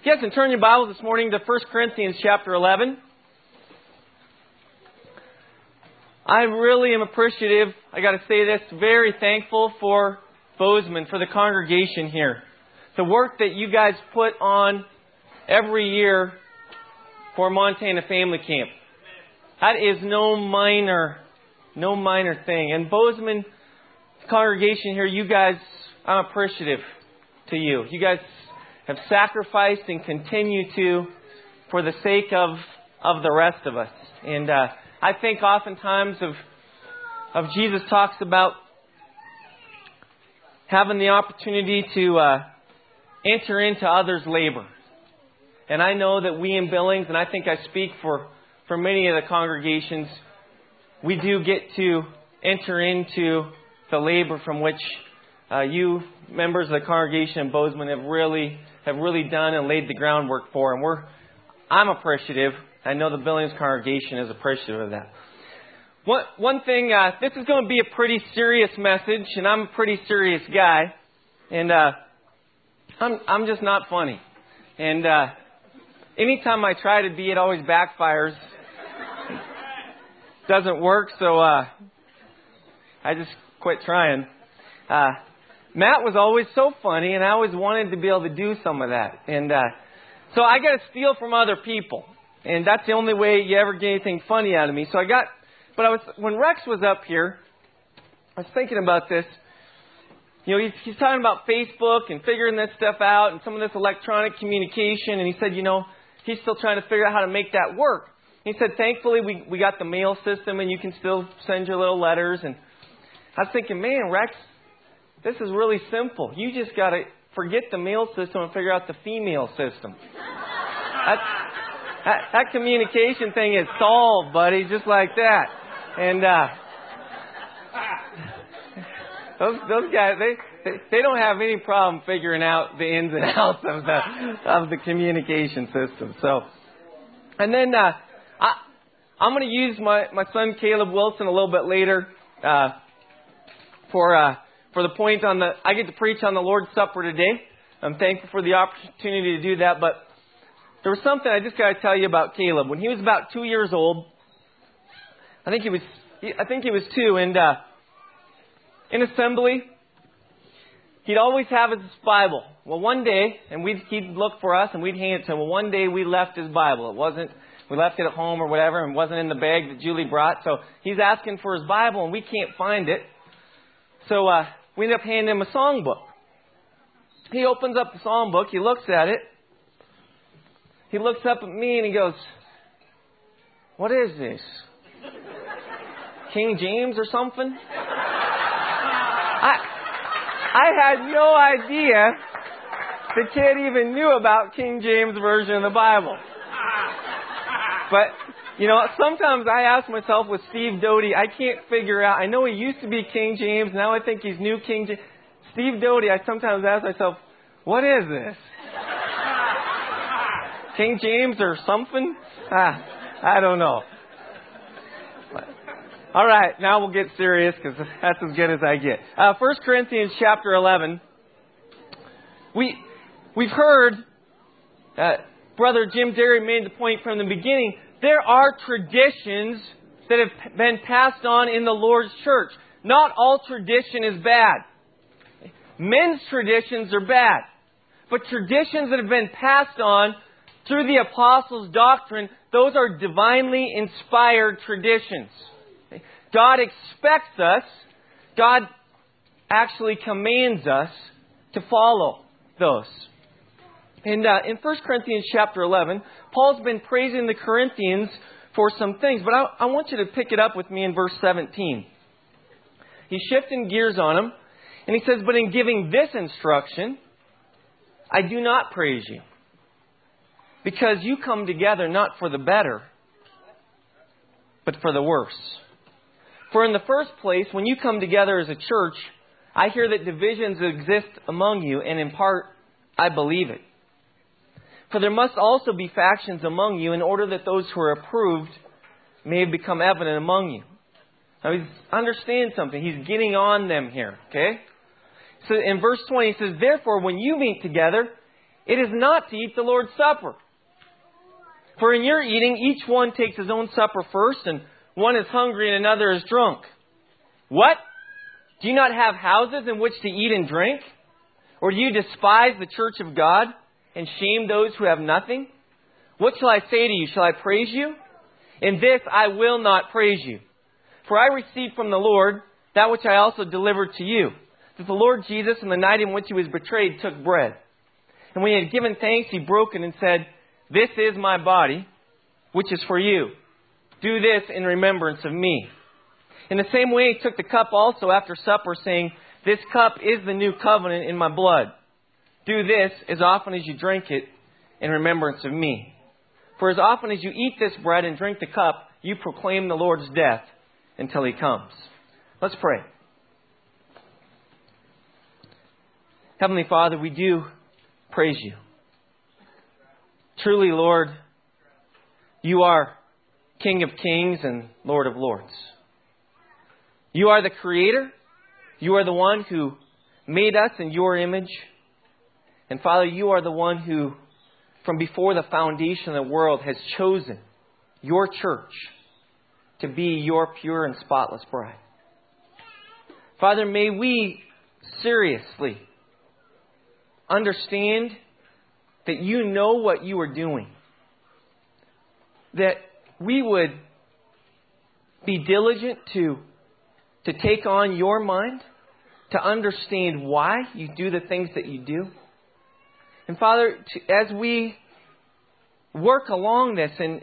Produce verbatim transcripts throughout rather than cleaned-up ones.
Yes, and turn your Bibles this morning to First Corinthians chapter eleven. I really am appreciative, I got to say this, very thankful for Bozeman, for the congregation here. The work that you guys put on every year for Montana Family Camp. That is no minor, no minor thing. And Bozeman congregation here, you guys, I'm appreciative to you. You guys have sacrificed and continue to for the sake of of the rest of us. And uh, I think oftentimes of of Jesus talks about having the opportunity to uh, enter into others' labor. And I know that we in Billings, and I think I speak for, for many of the congregations, we do get to enter into the labor from which uh, you members of the congregation in Bozeman have really have really done and laid the groundwork for. And we're I'm appreciative. I know the Billings congregation is appreciative of that. One, one thing, uh, this is going to be a pretty serious message, and I'm a pretty serious guy. And uh, I'm I'm just not funny. And uh, anytime I try to be, it always backfires. Doesn't work, so uh, I just quit trying. Uh, Matt was always so funny, and I always wanted to be able to do some of that. And uh, so I got to steal from other people, and that's the only way you ever get anything funny out of me. So I got, but I was when Rex was up here, I was thinking about this. You know, he's, he's talking about Facebook and figuring this stuff out, and some of this electronic communication. And he said, you know, he's still trying to figure out how to make that work. He said, thankfully, we we got the mail system, and you can still send your little letters. And I was thinking, man, Rex, this is really simple. You just got to forget the mail system and figure out the female system. That, that, that communication thing is solved, buddy, just like that. And uh, those those guys, they, they they don't have any problem figuring out the ins and outs of the of the communication system. So, and then uh, I I'm going to use my my son Caleb Wilson a little bit later uh, for. Uh, For the point on the, I get to preach on the Lord's Supper today. I'm thankful for the opportunity to do that. But there was something I just got to tell you about Caleb. When he was about two years old, I think he was, I think he was two, and uh, in assembly, he'd always have his Bible. Well, one day, and we'd, he'd look for us, and we'd hand it to him. Well, one day we left his Bible. It wasn't, we left it at home or whatever, and it wasn't in the bag that Julie brought. So he's asking for his Bible, and we can't find it. So uh, we end up handing him a songbook. He opens up the songbook. He looks at it. He looks up at me and he goes, "What is this? King James or something?" I I had no idea the kid even knew about King James Version of the Bible. But you know, sometimes I ask myself with Steve Doty, I can't figure out, I know he used to be King James, now I think he's New King James. Steve Doty, I sometimes ask myself, what is this? King James or something? Ah, I don't know. But, all right, now we'll get serious because that's as good as I get. Uh, First Corinthians chapter eleven. We, we've heard, uh, Brother Jim Derry made the point from the beginning, there are traditions that have been passed on in the Lord's church. Not all tradition is bad. Men's traditions are bad. But traditions that have been passed on through the apostles' doctrine, those are divinely inspired traditions. God expects us, God actually commands us to follow those. And uh, in First Corinthians chapter eleven, Paul's been praising the Corinthians for some things, but I, I want you to pick it up with me in verse seventeen. He's shifting gears on them, and he says, "But in giving this instruction, I do not praise you, because you come together not for the better, but for the worse. For in the first place, when you come together as a church, I hear that divisions exist among you, and in part, I believe it. For there must also be factions among you in order that those who are approved may become evident among you." Now, he's understand something. He's getting on them here, okay? So in verse twenty, he says, "Therefore, when you meet together, It is not to eat the Lord's Supper. For in your eating, each one takes his own supper first, and one is hungry and another is drunk. What? Do you not have houses in which to eat and drink? Or do you despise the church of God and shame those who have nothing? What shall I say to you? Shall I praise you? In this I will not praise you. For I received from the Lord that which I also delivered to you, that the Lord Jesus, on the night in which He was betrayed, took bread. And when He had given thanks, He broke it and said, "This is my body, which is for you. Do this in remembrance of me." In the same way, He took the cup also after supper, saying, "This cup is the new covenant in my blood. Do this as often as you drink it in remembrance of me. For as often as you eat this bread and drink the cup, you proclaim the Lord's death until He comes." Let's pray. Heavenly Father, we do praise You. Truly, Lord, You are King of kings and Lord of lords. You are the Creator. You are the one who made us in Your image. And Father, You are the one who, from before the foundation of the world, has chosen Your church to be Your pure and spotless bride. Father, may we seriously understand that You know what You are doing. That we would be diligent to, to take on Your mind, to understand why You do the things that You do. And Father, to, as we work along this and,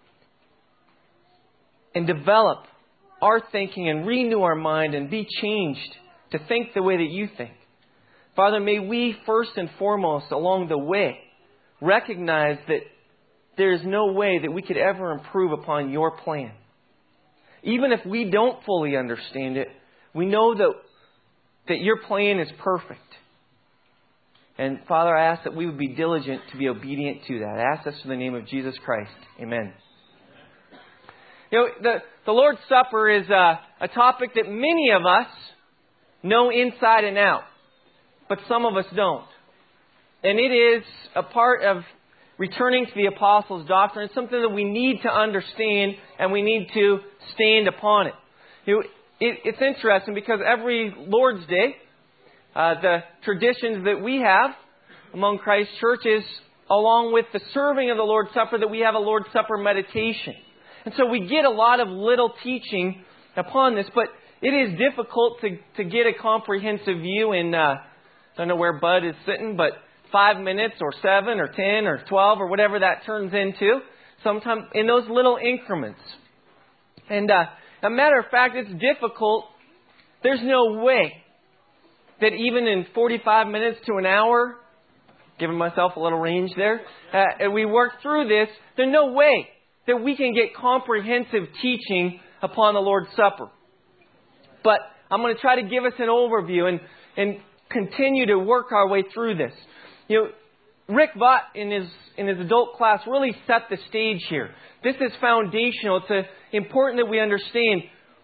and develop our thinking and renew our mind and be changed to think the way that You think, Father, may we first and foremost along the way recognize that there is no way that we could ever improve upon Your plan. Even if we don't fully understand it, we know that, that Your plan is perfect. And Father, I ask that we would be diligent to be obedient to that. I ask this in the name of Jesus Christ. Amen. You know, the, the Lord's Supper is a, a topic that many of us know inside and out, but some of us don't. And it is a part of returning to the Apostles' doctrine. It's something that we need to understand and we need to stand upon it. You know, it it's interesting because every Lord's Day, uh, the traditions that we have among Christ Church is, along with the serving of the Lord's Supper, that we have a Lord's Supper meditation. And so we get a lot of little teaching upon this, but it is difficult to, to get a comprehensive view in, uh, I don't know where Bud is sitting, but five minutes or seven or ten or twelve or whatever that turns into, sometimes in those little increments. And uh, a matter of fact, it's difficult. There's no way that even in forty-five minutes to an hour, giving myself a little range there, uh, and we work through this, there's no way that we can get comprehensive teaching upon the Lord's Supper. But I'm going to try to give us an overview and, and continue to work our way through this. You know, Rick Vaught in his in his adult class really set the stage here. This is foundational. It's a, important that we understand.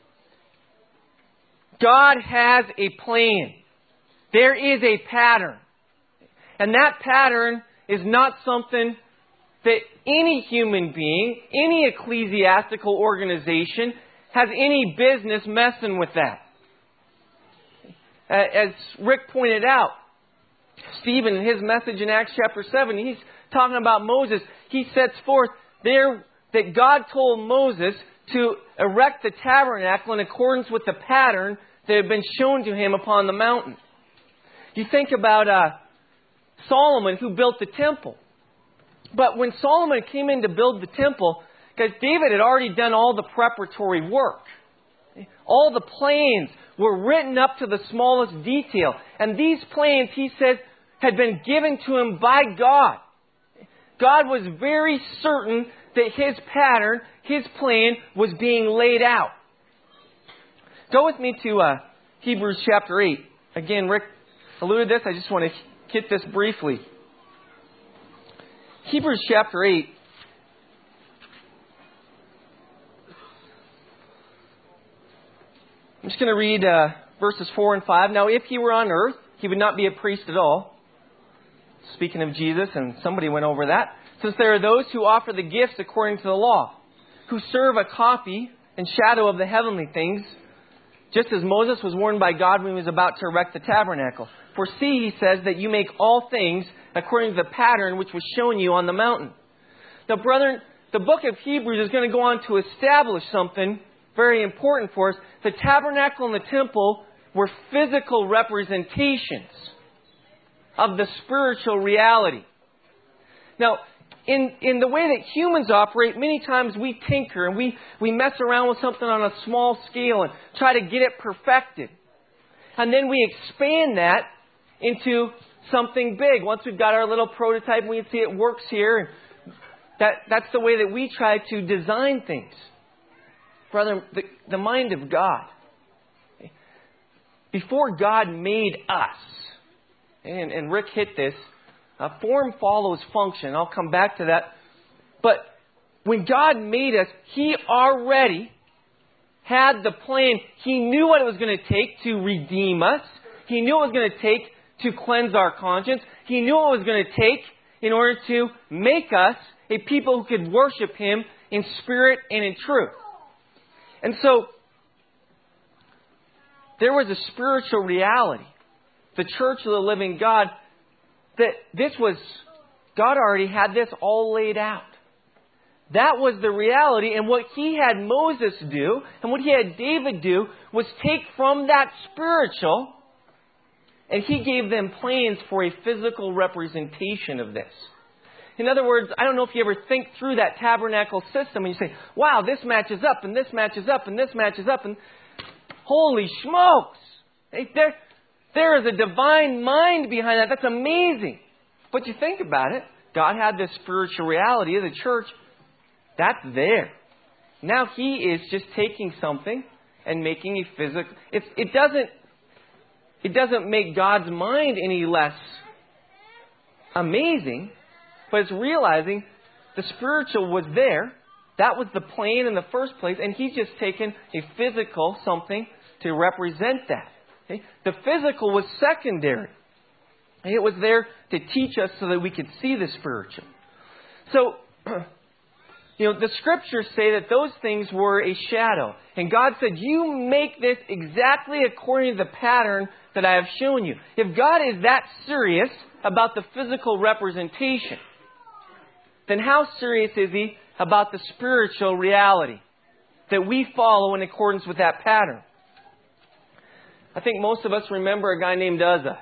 God has a plan. There is a pattern. And that pattern is not something that any human being, any ecclesiastical organization has any business messing with that. As Rick pointed out, Stephen, in his message in Acts chapter seven, he's talking about Moses. He sets forth there that God told Moses to erect the tabernacle in accordance with the pattern that had been shown to him upon the mountain. You think about uh, Solomon, who built the temple. But when Solomon came in to build the temple, because David had already done all the preparatory work. All the plans were written up to the smallest detail. And these plans, he said, had been given to him by God. God was very certain that His pattern, His plan, was being laid out. Go with me to uh, Hebrews chapter eight. Again, Rick alluded to this. I just want to hit this briefly. Hebrews chapter eight. I'm just going to read uh, verses four and five. Now, if He were on earth, He would not be a priest at all, speaking of Jesus, and somebody went over that, since there are those who offer the gifts according to the law, who serve a copy and shadow of the heavenly things, just as Moses was warned by God when he was about to erect the tabernacle. For see, he says, that you make all things according to the pattern which was shown you on the mountain. Now, brethren, the book of Hebrews is going to go on to establish something very important for us. The tabernacle and the temple were physical representations of the spiritual reality. Now, in, in the way that humans operate, many times we tinker and we, we mess around with something on a small scale and try to get it perfected. And then we expand that into something big. Once we've got our little prototype and we can see it works here, and that, that's the way that we try to design things. Brother, the, the mind of God. Before God made us, and, and Rick hit this, uh, form follows function. I'll come back to that. But when God made us, He already had the plan. He knew what it was going to take to redeem us. He knew what it was going to take to cleanse our conscience. He knew what it was going to take in order to make us a people who could worship Him in spirit and in truth. And so, there was a spiritual reality, the church of the living God, that this was, God already had this all laid out. That was the reality. And what He had Moses do, and what He had David do, was take from that spiritual, and He gave them plans for a physical representation of this. In other words, I don't know if you ever think through that tabernacle system and you say, wow, this matches up, and this matches up, and this matches up, and holy smokes! There, there is a divine mind behind that. That's amazing. But you think about it, God had this spiritual reality of the church. That's there. Now He is just taking something and making a physical. It, it doesn't. It doesn't make God's mind any less amazing, but it's realizing the spiritual was there. That was the plan in the first place, and He's just taken a physical something to represent that. Okay? The physical was secondary. It was there to teach us so that we could see the spiritual. So, you know, the Scriptures say that those things were a shadow. And God said, you make this exactly according to the pattern that I have shown you. If God is that serious about the physical representation, then how serious is He about the spiritual reality that we follow in accordance with that pattern? I think most of us remember a guy named Uzzah.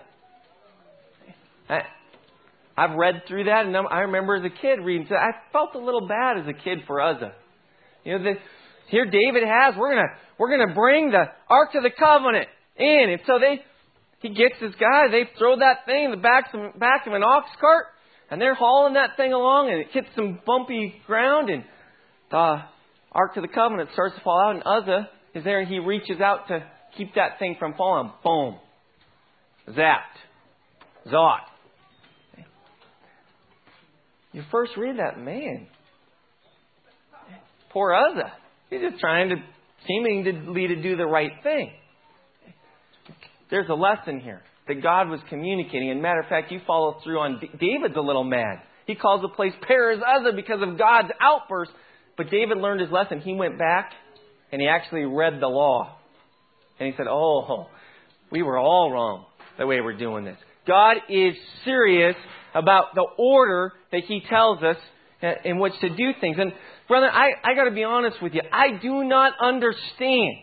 I, I've read through that, and I remember as a kid reading. I felt a little bad as a kid for Uzzah. You know, the, here David has. We're gonna we're gonna bring the Ark of the Covenant in, and so they he gets this guy. They throw that thing in the back of, back of an ox cart, and they're hauling that thing along, and it hits some bumpy ground, and the Ark of the Covenant starts to fall out, and Uzzah is there, and he reaches out to keep that thing from falling. Boom. Zapped. Zot. You first read that, man. Poor Uzzah. He's just trying to, seemingly to do the right thing. There's a lesson here that God was communicating. And matter of fact, you follow through on David's a little mad. He calls the place Perez Uzzah because of God's outburst. But David learned his lesson. He went back and he actually read the law. And he said, oh, we were all wrong the way we're doing this. God is serious about the order that He tells us in which to do things. And brother, I, I got to be honest with you. I do not understand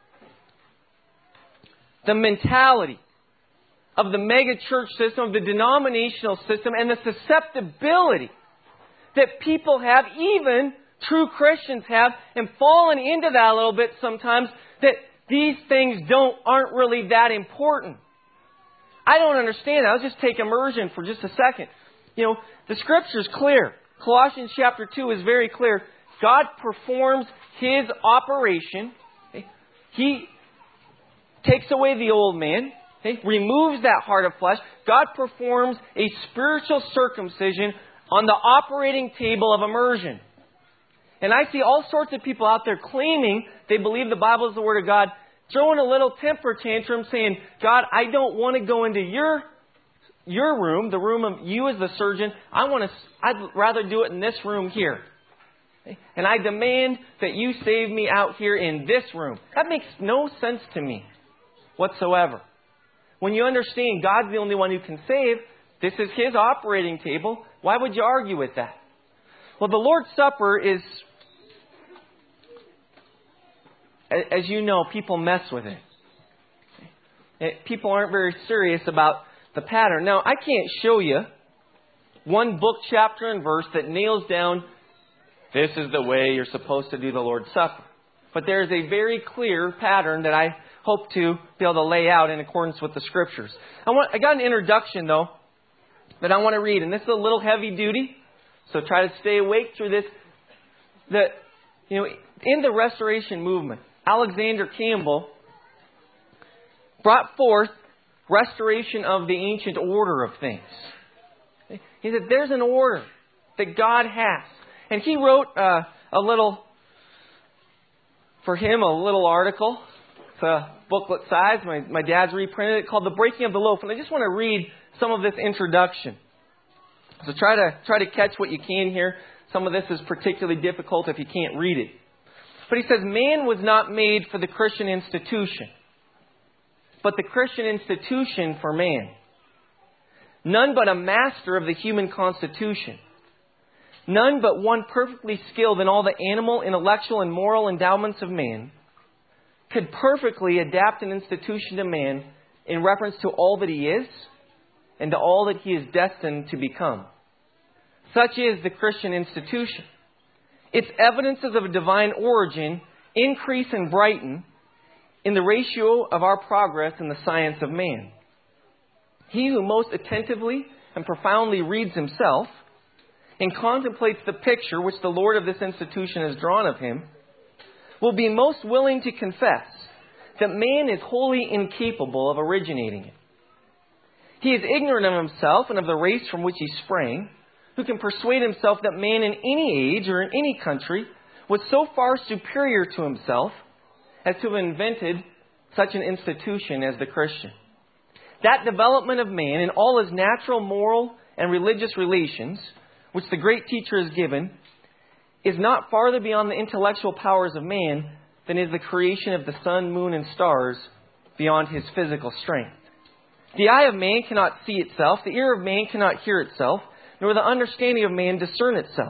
the mentality of the mega church system, of the denominational system, and the susceptibility that people have, even true Christians have, and fallen into that a little bit sometimes, that these things don't aren't really that important. I don't understand that. I'll just take immersion for just a second. You know, the Scripture is clear. Colossians chapter two is very clear. God performs His operation. Okay? He takes away the old man. Okay? Removes that heart of flesh. God performs a spiritual circumcision on the operating table of immersion. And I see all sorts of people out there claiming they believe the Bible is the Word of God, throwing a little temper tantrum saying, God, I don't want to go into your your room, the room of you as the surgeon, I want to, I'd rather do it in this room here. And I demand that you save me out here in this room. That makes no sense to me whatsoever. When you understand God's the only one who can save, this is His operating table, why would you argue with that? Well, the Lord's Supper is, as you know, people mess with it. People aren't very serious about the pattern. Now, I can't show you one book, chapter, and verse that nails down, this is the way you're supposed to do the Lord's Supper. But there is a very clear pattern that I hope to be able to lay out in accordance with the Scriptures. I want, I got an introduction, though, that I want to read. And this is a little heavy duty, so try to stay awake through this. That, you know, in the Restoration movement, Alexander Campbell brought forth restoration of the ancient order of things. He said, there's an order that God has. And he wrote uh, a little, for him, a little article. It's a booklet size. My, my dad's reprinted it, called The Breaking of the Loaf. And I just want to read some of this introduction. So try to try to catch what you can here. Some of this is particularly difficult if you can't read it. But he says, man was not made for the Christian institution, but the Christian institution for man. None but a master of the human constitution. None but one perfectly skilled in all the animal, intellectual, and moral endowments of man could perfectly adapt an institution to man in reference to all that he is and to all that he is destined to become. Such is the Christian institution. Its evidences of a divine origin increase and brighten in the ratio of our progress in the science of man. He who most attentively and profoundly reads himself and contemplates the picture which the Lord of this institution has drawn of him will be most willing to confess that man is wholly incapable of originating it. He is ignorant of himself and of the race from which he sprang, who can persuade himself that man in any age or in any country was so far superior to himself as to have invented such an institution as the Christian. That development of man in all his natural, moral, and religious relations, which the great teacher has given, is not farther beyond the intellectual powers of man than is the creation of the sun, moon, and stars beyond his physical strength. The eye of man cannot see itself, the ear of man cannot hear itself, nor the understanding of man discern itself.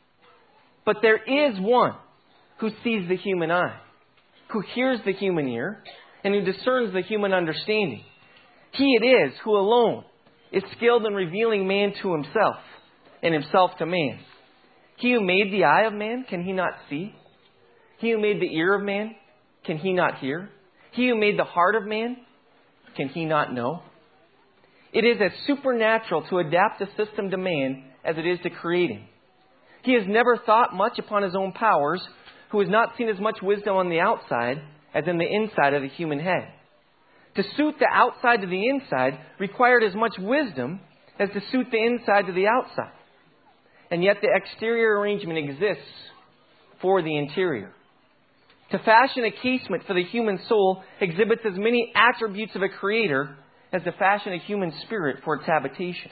But there is one who sees the human eye, who hears the human ear, and who discerns the human understanding. He it is who alone is skilled in revealing man to himself, and himself to man. He who made the eye of man, can he not see? He who made the ear of man, can he not hear? He who made the heart of man, can he not know? It is as supernatural to adapt a system to man as it is to create him. He has never thought much upon his own powers, who has not seen as much wisdom on the outside as in the inside of the human head. To suit the outside to the inside required as much wisdom as to suit the inside to the outside. And yet the exterior arrangement exists for the interior. To fashion a casement for the human soul exhibits as many attributes of a creator as to fashion a human spirit for its habitation.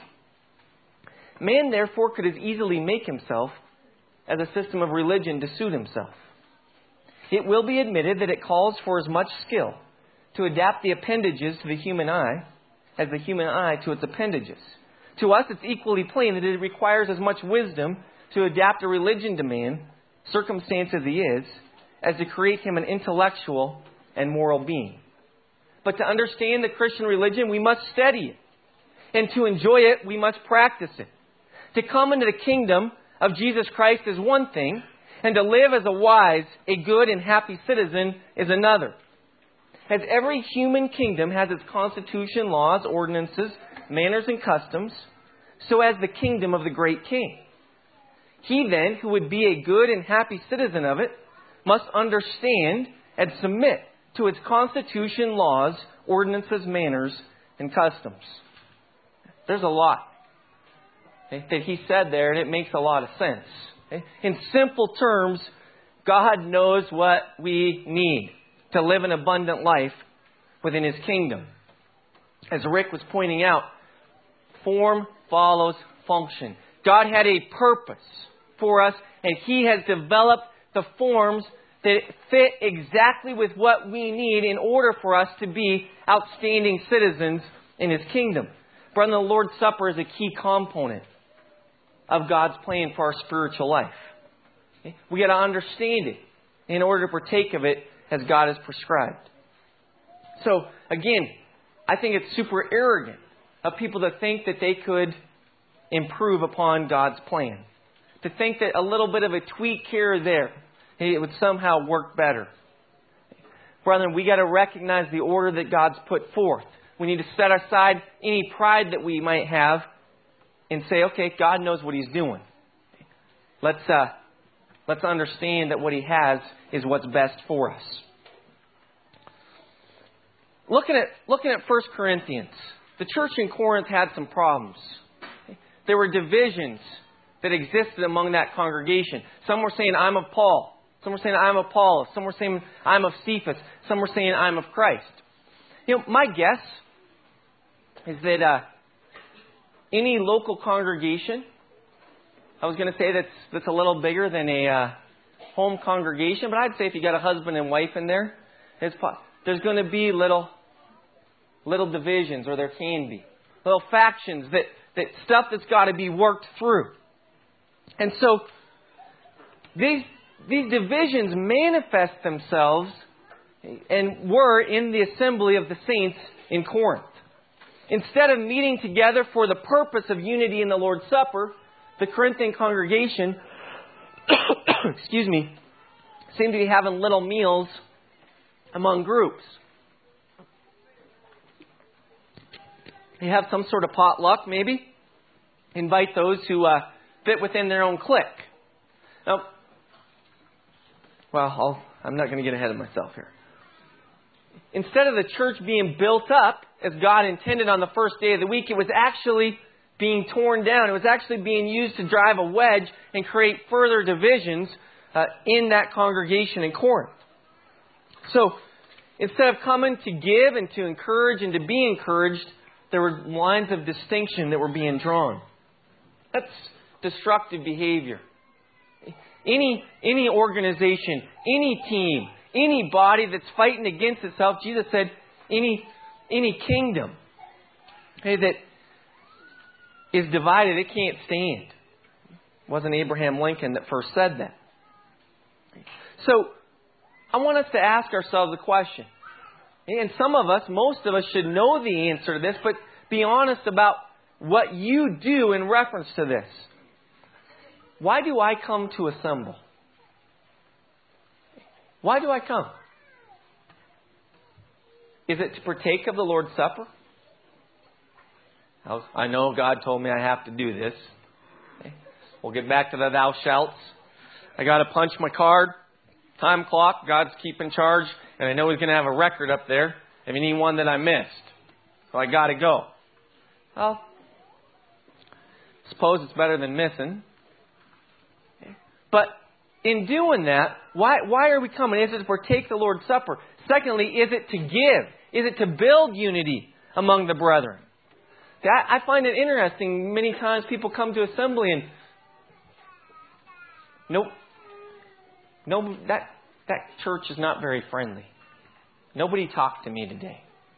Man, therefore, could as easily make himself as a system of religion to suit himself. It will be admitted that it calls for as much skill to adapt the appendages to the human eye as the human eye to its appendages. To us, it's equally plain that it requires as much wisdom to adapt a religion to man, circumstanced as he is, as to create him an intellectual and moral being. But to understand the Christian religion, we must study it. And to enjoy it, we must practice it. To come into the kingdom of Jesus Christ is one thing, and to live as a wise, a good, and happy citizen is another. As every human kingdom has its constitution, laws, ordinances, manners, and customs, so has the kingdom of the great King. He then, who would be a good and happy citizen of it, must understand and submit to its constitution, laws, ordinances, manners, and customs. There's a lot okay, that he said there, and it makes a lot of sense. Okay? In simple terms, God knows what we need to live an abundant life within His kingdom. As Rick was pointing out, form follows function. God had a purpose for us, and He has developed the forms that fit exactly with what we need in order for us to be outstanding citizens in His kingdom. Brethren, the Lord's Supper is a key component of God's plan for our spiritual life. Okay? We got to understand it in order to partake of it as God has prescribed. So, again, I think it's super arrogant of people to think that they could improve upon God's plan. To think that a little bit of a tweak here or there, it would somehow work better. Brethren, we got to recognize the order that God's put forth. We need to set aside any pride that we might have and say, okay, God knows what He's doing. Let's uh, let's understand that what He has is what's best for us. Looking at looking at First Corinthians, the church in Corinth had some problems. There were divisions that existed among that congregation. Some were saying, I'm of Paul. Some were saying, I'm of Apollos. Some were saying, I'm of Cephas. Some were saying, I'm of Christ. You know, my guess is that uh, any local congregation, I was going to say that's, that's a little bigger than a uh, home congregation, but I'd say if you got a husband and wife in there, it's, there's going to be little, little divisions, or there can be. Little factions, that, that stuff that's got to be worked through. And so, these, these divisions manifest themselves and were in the assembly of the saints in Corinth. Instead of meeting together for the purpose of unity in the Lord's Supper, the Corinthian congregation, excuse me, seemed to be having little meals among groups. They have some sort of potluck, maybe. Invite those who uh, fit within their own clique. Now, well, I'll, I'm not going to get ahead of myself here. Instead of the church being built up as God intended on the first day of the week, it was actually being torn down. It was actually being used to drive a wedge and create further divisions uh, in that congregation in Corinth. So, instead of coming to give and to encourage and to be encouraged, there were lines of distinction that were being drawn. That's destructive behavior. Any, any organization, any team, any body that's fighting against itself, Jesus said, any, any kingdom okay, that is divided, it can't stand. It wasn't Abraham Lincoln that first said that. So, I want us to ask ourselves a question. And some of us, most of us, should know the answer to this, but be honest about what you do in reference to this. Why do I come to assemble? Why do I come? Is it to partake of the Lord's Supper? I know God told me I have to do this. Okay. We'll get back to the thou shalts. I got to punch my card. Time clock. God's keeping charge. And I know He's going to have a record up there of any one that I missed. So I got to go. Well, suppose it's better than missing. Okay. But in doing that, why, why are we coming? Is it to partake the Lord's Supper? Secondly, is it to give? Is it to build unity among the brethren? That, I find it interesting. Many times people come to assembly and nope, no, that that church is not very friendly. Nobody talked to me today.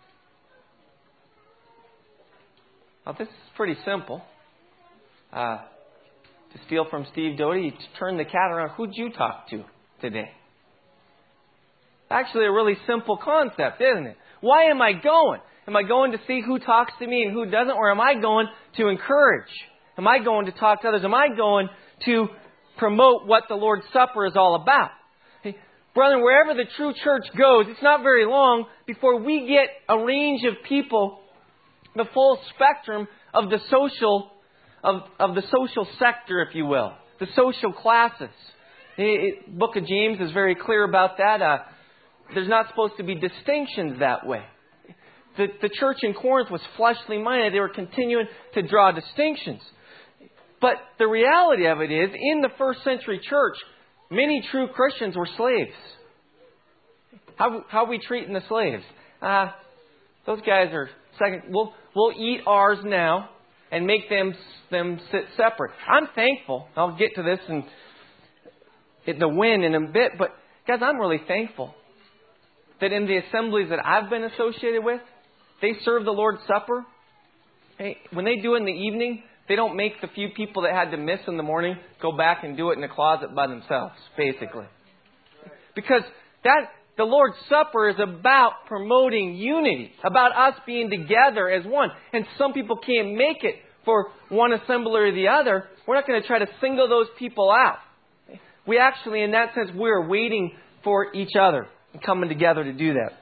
Now this is pretty simple. Uh, to steal from Steve Doty, to turn the cat around. Who'd you talk to today? Actually, a really simple concept, isn't it? Why am I going? Am I going to see who talks to me and who doesn't? Or am I going to encourage? Am I going to talk to others? Am I going to promote what the Lord's Supper is all about? Hey, brethren, wherever the true church goes, it's not very long before we get a range of people, the full spectrum of the social, of, of the social sector, if you will, the social classes. The Book of James is very clear about that. Uh, there's not supposed to be distinctions that way. The, the church in Corinth was fleshly minded. They were continuing to draw distinctions. But the reality of it is, in the first century church, many true Christians were slaves. How, how are we treating the slaves? Ah, uh, those guys are second. We'll, we'll eat ours now, and make them them sit separate. I'm thankful. I'll get to this in, in the when in a bit. But guys, I'm really thankful that in the assemblies that I've been associated with, they serve the Lord's Supper. Hey, when they do it in the evening, they don't make the few people that had to miss in the morning go back and do it in the closet by themselves, basically. Because that the Lord's Supper is about promoting unity, about us being together as one. And some people can't make it for one assembly or the other. We're not going to try to single those people out. We actually, in that sense, we're waiting for each other and coming together to do that.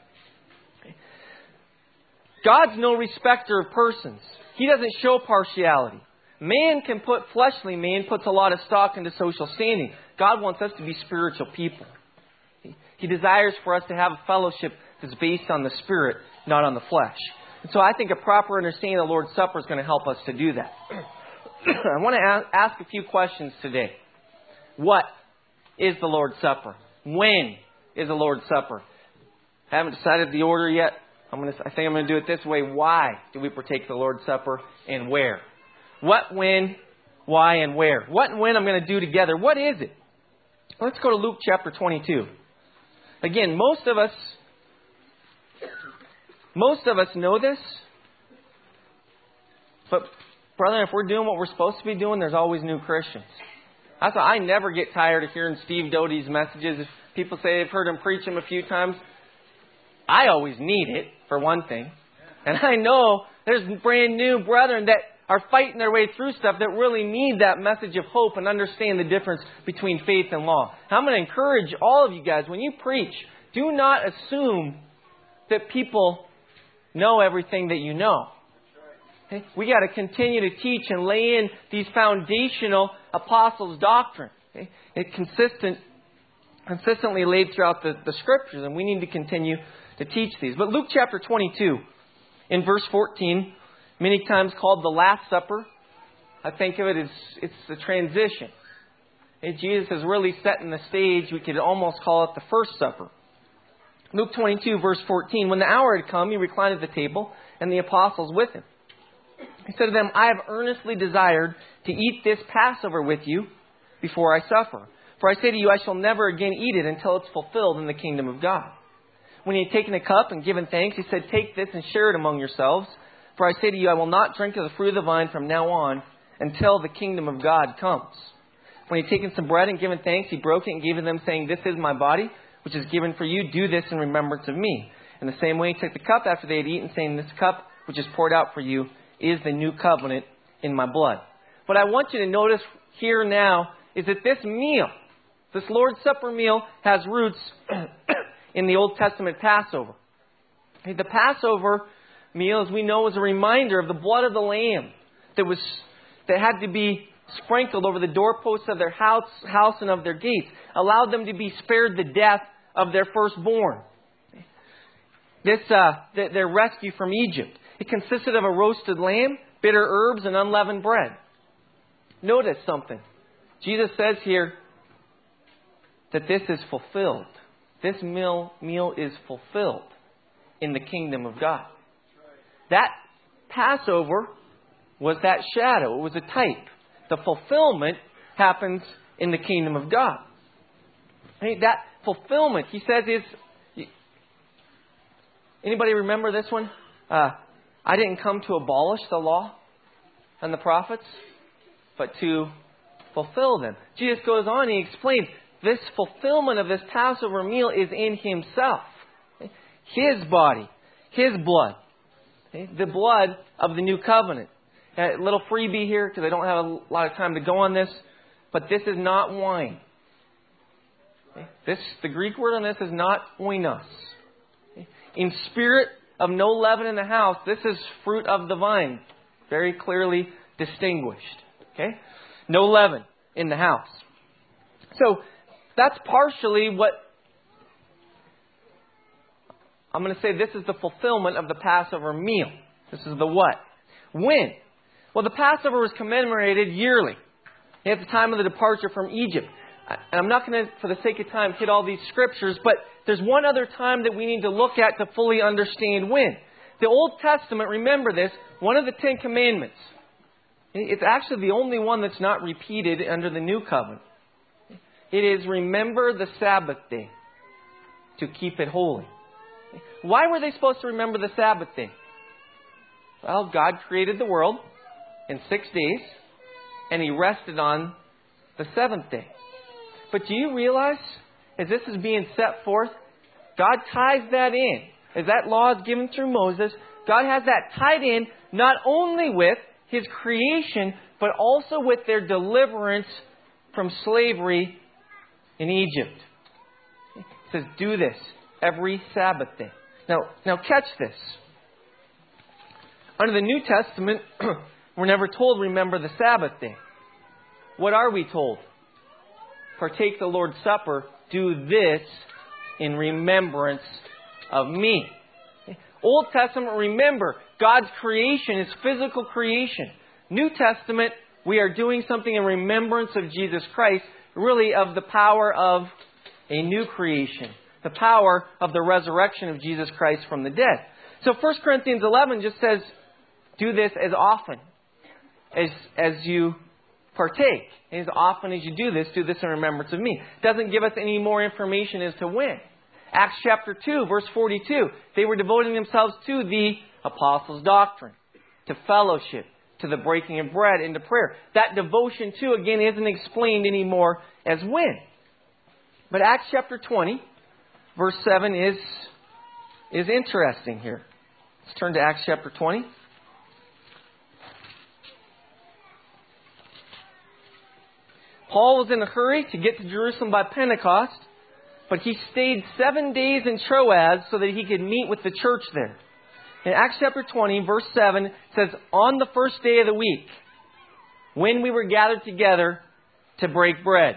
God's no respecter of persons. He doesn't show partiality. Man can put, fleshly man puts a lot of stock into social standing. God wants us to be spiritual people. He desires for us to have a fellowship that's based on the Spirit, not on the flesh. And so I think a proper understanding of the Lord's Supper is going to help us to do that. I want to ask a few questions today. What is the Lord's Supper? When is the Lord's Supper? I haven't decided the order yet. I'm going to, I think I'm going to do it this way. Why do we partake the Lord's Supper and where? What, when, why, and where? What and when I'm going to do together. What is it? Let's go to Luke chapter twenty-two. Again, most of us, most of us know this. But, brother, if we're doing what we're supposed to be doing, there's always new Christians. That's why I never get tired of hearing Steve Doty's messages. If people say they've heard him preach them a few times, I always need it, for one thing. And I know there's brand new brethren that are fighting their way through stuff that really need that message of hope and understand the difference between faith and law. And I'm going to encourage all of you guys, when you preach, do not assume that people know everything that you know. Okay? We got to continue to teach and lay in these foundational apostles' doctrine. Okay? It's consistent, consistently laid throughout the, the Scriptures, and we need to continue to teach these. But Luke chapter twenty-two, in verse fourteen, many times called the Last Supper. I think of it as it's the transition. And Jesus is really setting the stage. We could almost call it the First Supper. Luke twenty-two, verse fourteen. When the hour had come, he reclined at the table, and the apostles with him. He said to them, I have earnestly desired to eat this Passover with you before I suffer. For I say to you, I shall never again eat it until it's fulfilled in the kingdom of God. When he had taken a cup and given thanks, he said, take this and share it among yourselves. For I say to you, I will not drink of the fruit of the vine from now on until the kingdom of God comes. When he had taken some bread and given thanks, he broke it and gave it them, saying, this is my body, which is given for you. Do this in remembrance of me. In the same way, he took the cup after they had eaten, saying, this cup, which is poured out for you, is the new covenant in my blood. What I want you to notice here now is that this meal, this Lord's Supper meal, has roots in the Old Testament Passover. The Passover meal, as we know, was a reminder of the blood of the Lamb that was that had to be sprinkled over the doorposts of their house, house and of their gates, allowed them to be spared the death of their firstborn. This uh, their rescue from Egypt. It consisted of a roasted lamb, bitter herbs, and unleavened bread. Notice something. Jesus says here that this is fulfilled. This meal, meal is fulfilled in the kingdom of God. That Passover was that shadow. It was a type. The fulfillment happens in the kingdom of God. Hey, that fulfillment, he says, is... Anybody remember this one? Uh, I didn't come to abolish the law and the prophets, but to fulfill them. Jesus goes on, he explains, this fulfillment of this Passover meal is in himself. His body, his blood. The blood of the new covenant. A little freebie here, because I don't have a lot of time to go on this. But this is not wine. This, the Greek word on this is not oinos. In spirit of no leaven in the house, this is fruit of the vine. Very clearly distinguished. Okay? No leaven in the house. So, that's partially what... I'm going to say this is the fulfillment of the Passover meal. This is the what? When? Well, the Passover was commemorated yearly at the time of the departure from Egypt. And I'm not going to, for the sake of time, hit all these scriptures, but there's one other time that we need to look at to fully understand when. The Old Testament, remember this, one of the Ten Commandments It's actually the only one that's not repeated under the New Covenant. It is remember the Sabbath day to keep it holy. Why were they supposed to remember the Sabbath day? Well, God created the world in six days, and He rested on the seventh day. But do you realize, as this is being set forth, God ties that in. As that law is given through Moses, God has that tied in not only with His creation, but also with their deliverance from slavery in Egypt. It says, do this every Sabbath day. Now, now catch this. Under the New Testament, we're never told, remember the Sabbath day. What are we told? Partake the Lord's Supper. Do this in remembrance of me. Old Testament, remember, God's creation is physical creation. New Testament, we are doing something in remembrance of Jesus Christ, really of the power of a new creation. The power of the resurrection of Jesus Christ from the dead. So First Corinthians eleven just says, do this as often as, as you partake. As often as you do this, do this in remembrance of me. It doesn't give us any more information as to when. Acts chapter two, verse forty-two. They were devoting themselves to the apostles' doctrine, to fellowship, to the breaking of bread, and to prayer. That devotion, too, again, isn't explained anymore as when. But Acts chapter twenty, verse seven is, is interesting here. Let's turn to Acts chapter twenty. Paul was in a hurry to get to Jerusalem by Pentecost, but he stayed seven days in Troas so that he could meet with the church there. In Acts chapter twenty, verse seven, it says, on the first day of the week, when we were gathered together to break bread.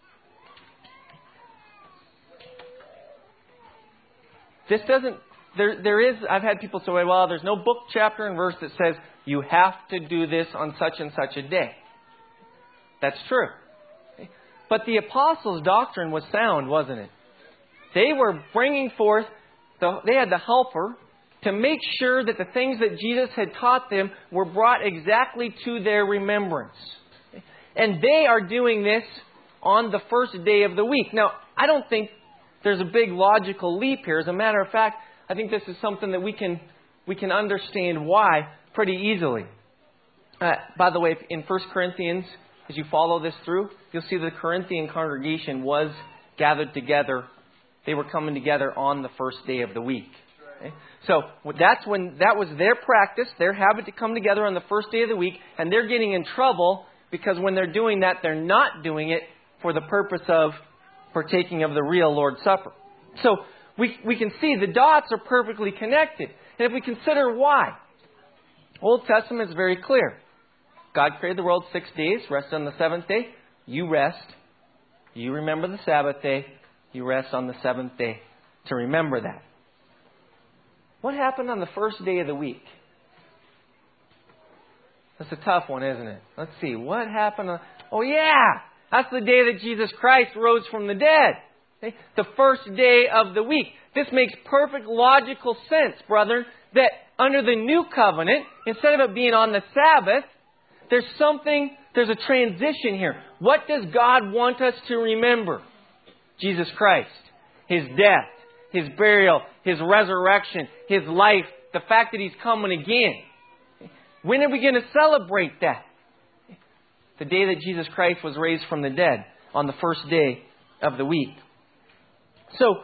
This doesn't, there, there is, I've had people say, well, there's no book, chapter, and verse that says you have to do this on such and such a day. That's true. But the apostles' doctrine was sound, wasn't it? They were bringing forth, the, they had the helper to make sure that the things that Jesus had taught them were brought exactly to their remembrance. And they are doing this on the first day of the week. Now, I don't think there's a big logical leap here. As a matter of fact, I think this is something that we can we can understand why pretty easily. Uh, by the way, in First Corinthians, as you follow this through, you'll see the Corinthian congregation was gathered together. They were coming together on the first day of the week. Okay? So that's when that was their practice, their habit to come together on the first day of the week, and they're getting in trouble because when they're doing that, they're not doing it for the purpose of partaking of the real Lord's Supper. So we we can see the dots are perfectly connected. And if we consider why, Old Testament is very clear. God created the world six days, rested on the seventh day. You rest. You remember the Sabbath day. You rest on the seventh day to remember that. What happened on the first day of the week? That's a tough one, isn't it? Let's see. What happened on... Oh, yeah! That's the day that Jesus Christ rose from the dead. Okay? The first day of the week. This makes perfect logical sense, brethren, that under the new covenant, instead of it being on the Sabbath, there's something, there's a transition here. What does God want us to remember? Jesus Christ, His death, His burial, His resurrection, His life, the fact that He's coming again. When are we going to celebrate that? The day that Jesus Christ was raised from the dead, on the first day of the week. So,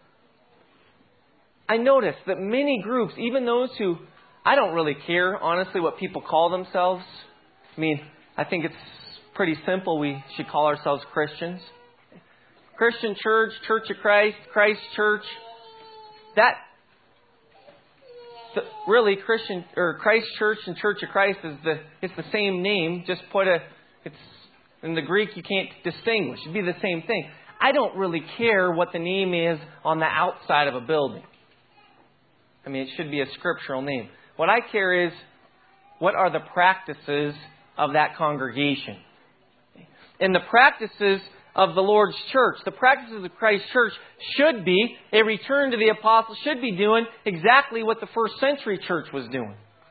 I noticed that many groups, even those who, I don't really care, honestly, what people call themselves. I mean, I think it's pretty simple. We should call ourselves Christians. Christian Church, Church of Christ, Christ Church. That, the, really, Christian or Christ Church and Church of Christ is the it's the same name. Just put a, it's in the Greek you can't distinguish. It'd be the same thing. I don't really care what the name is on the outside of a building. I mean, it should be a scriptural name. What I care is, what are the practices of that congregation? And the practices of the Lord's church, the practices of Christ's church should be a return to the apostles, should be doing exactly what the first century church was doing.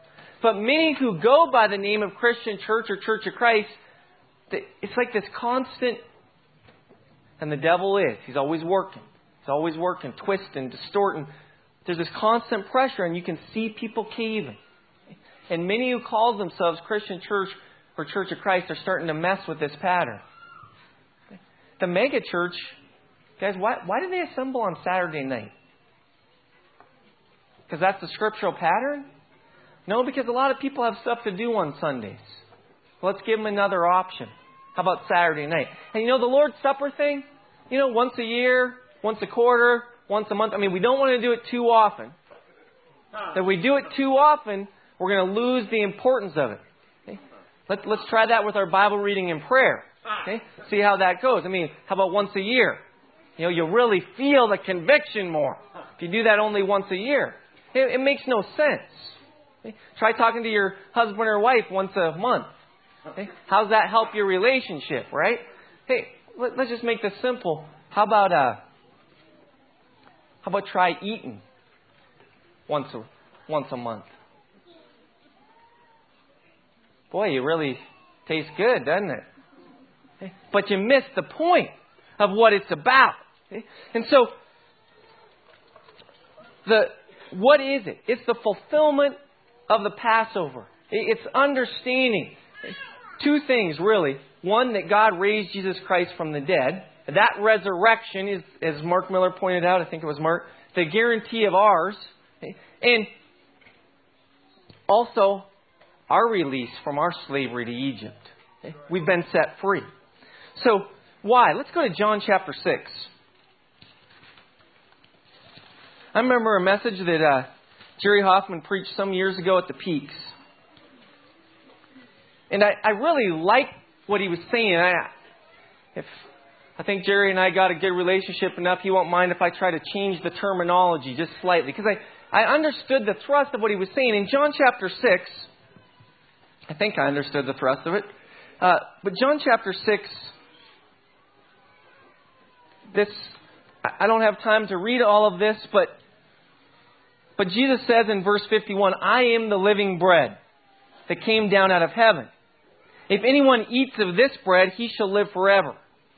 But many who go by the name of Christian Church or Church of Christ, it's like this constant, and the devil is. He's always working. He's always working, twisting, distorting. There's this constant pressure, and you can see people caving. And many who call themselves Christian Church or Church of Christ are starting to mess with this pattern. The mega church, guys, why, why do they assemble on Saturday night? Because that's the scriptural pattern? No, because a lot of people have stuff to do on Sundays. Let's give them another option. How about Saturday night? And you know the Lord's Supper thing? You know, once a year, once a quarter, once a month. I mean, we don't want to do it too often. If we do it too often, we're going to lose the importance of it. Okay? Let's, let's try that with our Bible reading and prayer. Okay? See how that goes. I mean, how about once a year? You know, you'll really feel the conviction more if you do that only once a year. It, it makes no sense. Okay? Try talking to your husband or wife once a month. Okay? How's that help your relationship, right? Hey, let, let's just make this simple. How about uh, how about try eating once a once a month? Boy, it really tastes good, doesn't it? Okay? But you miss the point of what it's about. Okay? And so, the what is it? It's the fulfillment of the Passover. It's understanding two things, really. One, that God raised Jesus Christ from the dead. That resurrection is, as Mark Miller pointed out, I think it was Mark, the guarantee of ours. Okay? And also, our release from our slavery to Egypt. Okay? We've been set free. So, why? Let's go to John chapter six. I remember a message that uh, Jerry Hoffman preached some years ago at the Peaks. And I, I really like what he was saying. I, if, I think Jerry and I got a good relationship enough, he won't mind if I try to change the terminology just slightly. Because I, I understood the thrust of what he was saying. In John chapter six, I think I understood the thrust of it. Uh, but John chapter six, this, I don't have time to read all of this, but, but Jesus says in verse fifty-one, I am the living bread that came down out of heaven. If anyone eats of this bread, he shall live forever.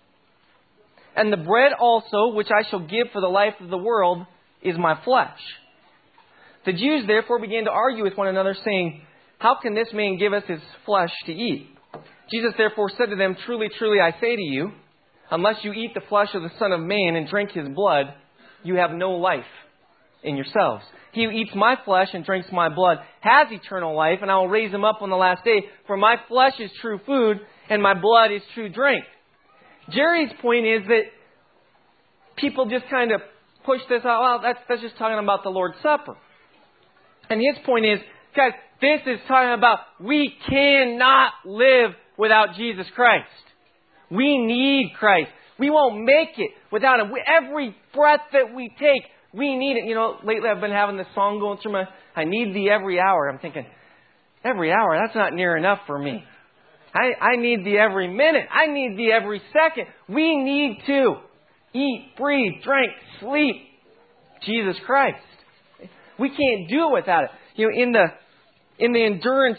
And the bread also, which I shall give for the life of the world, is my flesh. The Jews therefore began to argue with one another, saying, how can this man give us his flesh to eat? Jesus therefore said to them, truly, truly, I say to you, unless you eat the flesh of the Son of Man and drink his blood, you have no life in yourselves. He who eats my flesh and drinks my blood has eternal life, and I will raise him up on the last day. For my flesh is true food, and my blood is true drink. Jerry's point is that people just kind of push this out. Well, that's, that's just talking about the Lord's Supper. And his point is, guys, this is talking about we cannot live without Jesus Christ. We need Christ. We won't make it without Him. Every breath that we take, we need it. You know, lately I've been having this song going through my, I need thee every hour. I'm thinking, every hour, that's not near enough for me. I, I need thee every minute. I need thee every second. We need to eat, breathe, drink, sleep Jesus Christ. We can't do it without it. You know, in the in the endurance,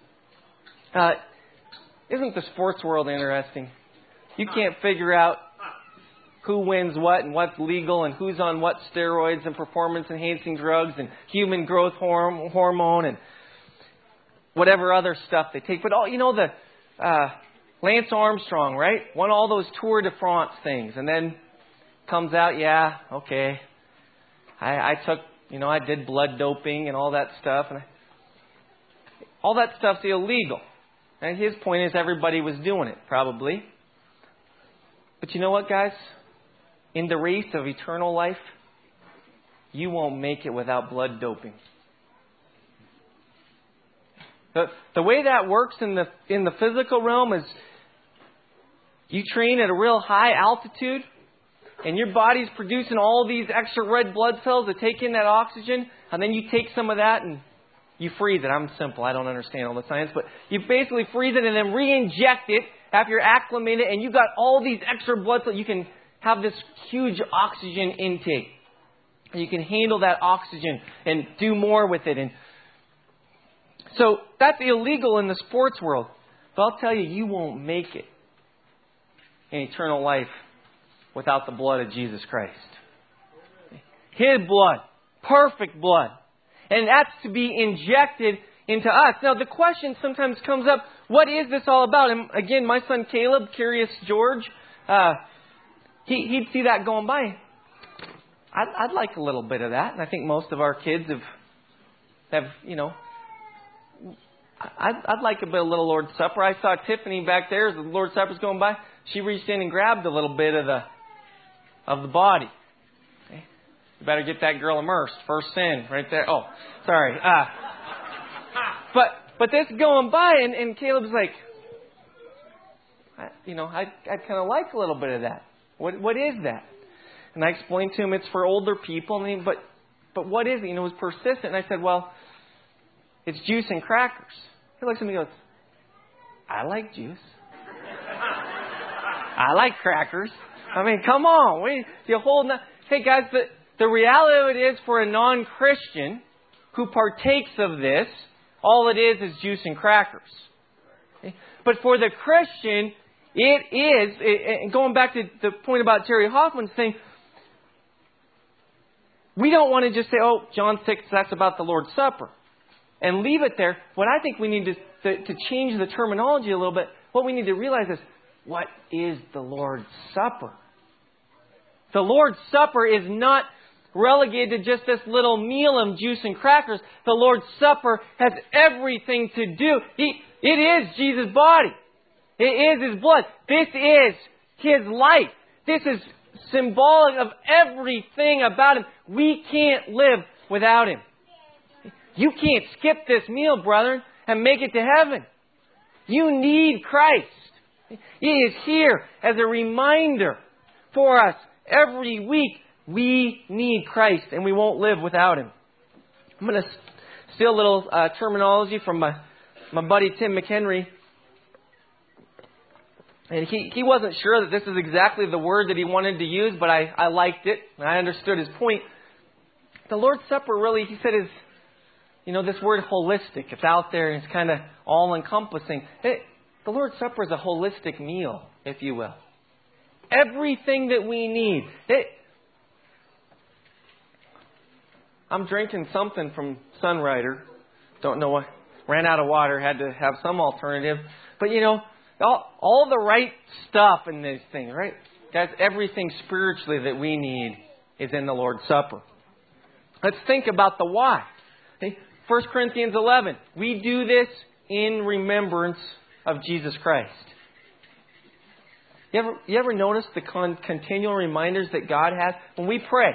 uh, isn't the sports world interesting? You can't figure out who wins what and what's legal and who's on what steroids and performance-enhancing drugs and human growth horm- hormone and whatever other stuff they take. But all you know, the uh, Lance Armstrong, right, won all those Tour de France things, and then comes out, yeah, okay, I, I took, you know, I did blood doping and all that stuff, and I, all that stuff's illegal. And his point is everybody was doing it, probably. But you know what, guys? In the race of eternal life, you won't make it without blood doping. The, the way that works in the in the physical realm is you train at a real high altitude, and your body's producing all these extra red blood cells that take in that oxygen, and then you take some of that and you freeze it. I'm simple. I don't understand all the science, but you basically freeze it and then re-inject it after you're acclimated, and you've got all these extra blood cells. You can have this huge oxygen intake. You can handle that oxygen and do more with it. And So that's illegal in the sports world. But I'll tell you, you won't make it in eternal life without the blood of Jesus Christ. His blood. Perfect blood. And that's to be injected into us. Now the question sometimes comes up, what is this all about? And again, my son Caleb, Curious George, uh, he, he'd see that going by. I'd, I'd like a little bit of that. And I think most of our kids have, have you know, I'd, I'd like a bit of little Lord's Supper. I saw Tiffany back there as the Lord's Supper's going by. She reached in and grabbed a little bit of the of the body. Okay. You better get that girl immersed. First sin, right there. Oh, sorry. Uh, but but this going by, and, and Caleb's like, I, you know, I I kind of like a little bit of that. What what is that? And I explained to him it's for older people. I mean, but but what is it? You know, it was persistent. And I said, well, it's juice and crackers. He looks at me and goes, I like juice. I like crackers. I mean, come on. We, you hold not, hey, guys, the, the reality of it is for a non-Christian who partakes of this, all it is is juice and crackers. Okay? But for the Christian, it is, it, and going back to the point about Terry Hoffman's thing, we don't want to just say, oh, John six, that's about the Lord's Supper, and leave it there. What I think we need to, to, to change the terminology a little bit, what we need to realize is, what is the Lord's Supper? The Lord's Supper is not relegated to just this little meal of juice and crackers. The Lord's Supper has everything to do. He, it is Jesus' body. It is His blood. This is His life. This is symbolic of everything about Him. We can't live without Him. You can't skip this meal, brethren, and make it to heaven. You need Christ. He is here as a reminder for us every week. We need Christ and we won't live without Him. I'm going to steal a little uh, terminology from my, my buddy Tim McHenry. And he, he wasn't sure that this is exactly the word that he wanted to use, but I, I liked it and I understood his point. The Lord's Supper really, he said, is, you know, this word holistic. It's out there and it's kind of all-encompassing. It, The Lord's Supper is a holistic meal, if you will. Everything that we need. It, I'm drinking something from Sunrider. Don't know what. Ran out of water. Had to have some alternative. But, you know, all, all the right stuff in these things, right? Guys, everything spiritually that we need is in the Lord's Supper. Let's think about the why. Okay? First Corinthians eleven. We do this in remembrance of Jesus Christ. You ever, you ever notice the con- continual reminders that God has when we pray?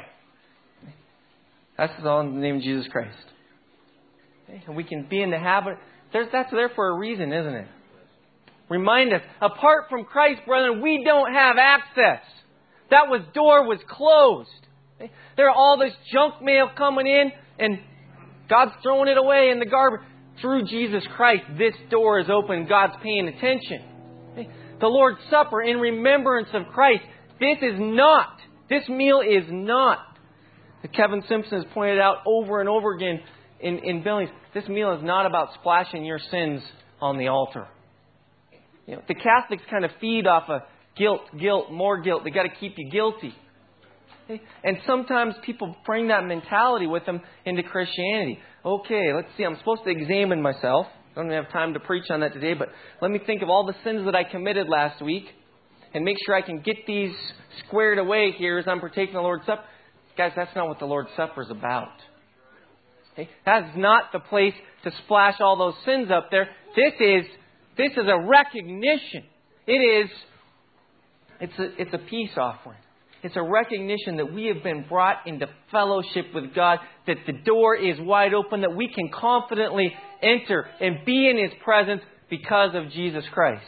That's all in the name of Jesus Christ. Okay? And we can be in the habit. There's, that's there for a reason, isn't it? Remind us, apart from Christ, brethren, we don't have access. That was door was closed. Okay? There are all this junk mail coming in, and God's throwing it away in the garbage. Through Jesus Christ, this door is open. God's paying attention. Okay? The Lord's Supper in remembrance of Christ. This is not, this meal is not, Kevin Simpson has pointed out over and over again in, in Billings, this meal is not about splashing your sins on the altar. You know, the Catholics kind of feed off of guilt, guilt, more guilt. They got to keep you guilty. Okay? And sometimes people bring that mentality with them into Christianity. Okay, let's see, I'm supposed to examine myself. I don't have time to preach on that today, but let me think of all the sins that I committed last week and make sure I can get these squared away here as I'm partaking the Lord's Supper. Guys, that's not what the Lord's Supper is about. Okay? That's not the place to splash all those sins up there. This is this is a recognition. It is it's a it's a peace offering. It's a recognition that we have been brought into fellowship with God, that the door is wide open, that we can confidently enter and be in His presence because of Jesus Christ.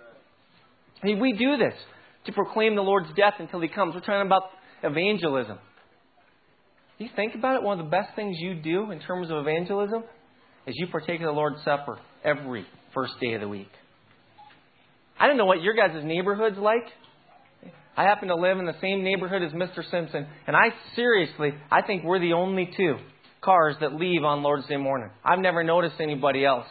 I mean, we do this to proclaim the Lord's death until He comes. We're talking about evangelism. You think about it, one of the best things you do in terms of evangelism is you partake of the Lord's Supper every first day of the week. I don't know what your guys' neighborhood's like. I happen to live in the same neighborhood as Mister Simpson, and I seriously, I think we're the only two cars that leave on Lord's Day morning. I've never noticed anybody else.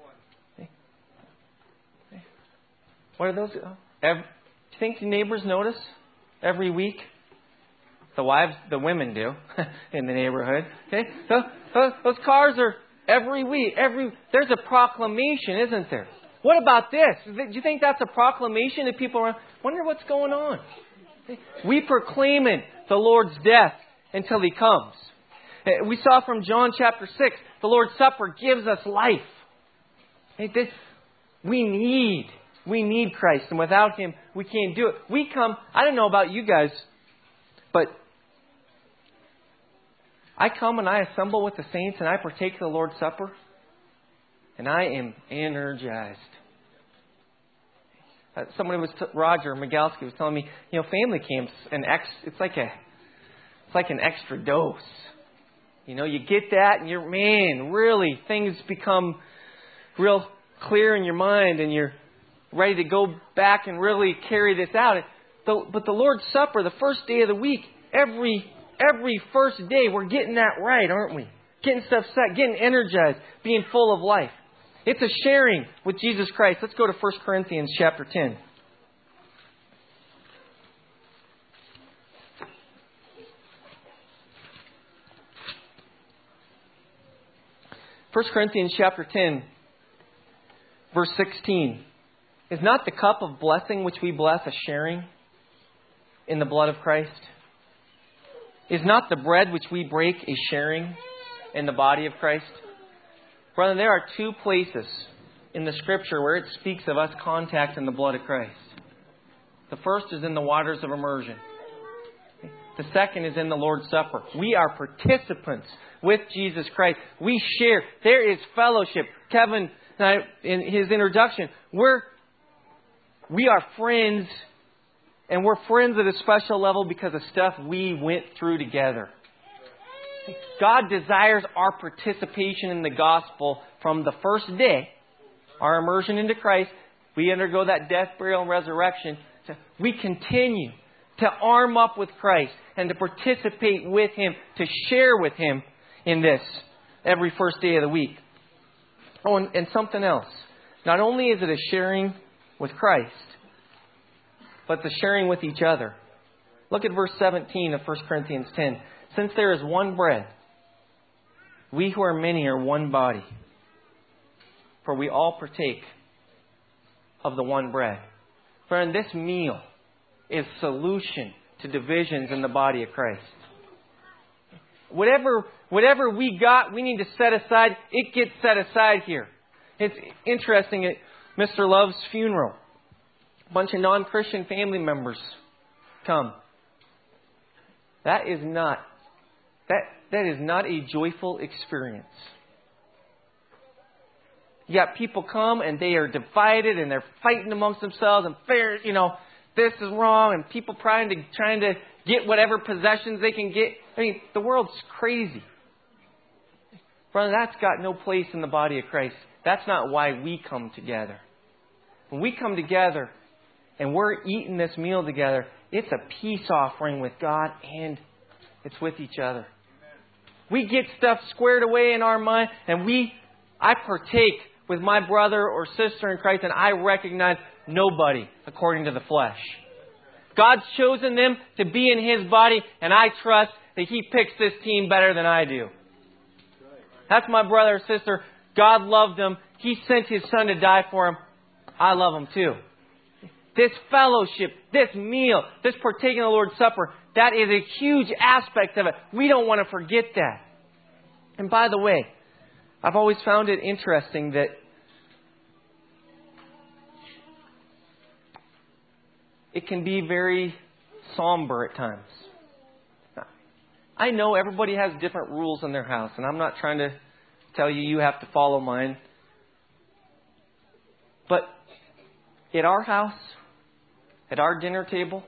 What are those? Every, do you think the neighbors notice every week? The wives, the women do in the neighborhood. Okay, so, so those cars are every week. Every there's a proclamation, isn't there? What about this? Do you think that's a proclamation that people are wonder what's going on? We proclaim it, the Lord's death until He comes. We saw from John chapter six, the Lord's Supper gives us life. We need, we need Christ, and without Him, we can't do it. We come, I don't know about you guys, but I come and I assemble with the saints and I partake of the Lord's Supper, and I am energized. Uh, somebody was, t- Roger Migalski was telling me, you know, family camps, an ex, it's like a, it's like an extra dose. You know, you get that and you're, man, really, things become real clear in your mind and you're ready to go back and really carry this out. The, but the Lord's Supper, the first day of the week, every every first day, we're getting that right, aren't we? Getting stuff set, getting energized, being full of life. It's a sharing with Jesus Christ. Let's go to First Corinthians chapter ten. First Corinthians chapter ten, verse sixteen. Is not the cup of blessing which we bless a sharing in the blood of Christ? Is not the bread which we break a sharing in the body of Christ? Brother, there are two places in the Scripture where it speaks of us contacting the blood of Christ. The first is in the waters of immersion. The second is in the Lord's Supper. We are participants with Jesus Christ. We share. There is fellowship. Kevin, in his introduction, we're, we are friends. And we're friends at a special level because of stuff we went through together. God desires our participation in the gospel from the first day, our immersion into Christ. We undergo that death, burial, and resurrection. We continue to arm up with Christ and to participate with Him, to share with Him in this every first day of the week. Oh, and, and something else. Not only is it a sharing with Christ, but the sharing with each other. Look at verse seventeen of First Corinthians ten. Since there is one bread, we who are many are one body, for we all partake of the one bread. Friend, this meal is solution to divisions in the body of Christ. Whatever, whatever we got, we need to set aside. It gets set aside here. It's interesting at Mister Love's funeral. A bunch of non-Christian family members come. That is not that that is not a joyful experience. You got people come and they are divided and they're fighting amongst themselves and fair, you know, this is wrong, and people trying to trying to get whatever possessions they can get. I mean, the world's crazy. Brother, that's got no place in the body of Christ. That's not why we come together. When we come together and we're eating this meal together, it's a peace offering with God and it's with each other. We get stuff squared away in our mind and we, I partake with my brother or sister in Christ and I recognize nobody according to the flesh. God's chosen them to be in His body and I trust that He picks this team better than I do. That's my brother or sister. God loved them. He sent His Son to die for them. I love them too. This fellowship, this meal, this partaking of the Lord's Supper, that is a huge aspect of it. We don't want to forget that. And by the way, I've always found it interesting that it can be very somber at times. I know everybody has different rules in their house, and I'm not trying to tell you you have to follow mine. But at our house, at our dinner table,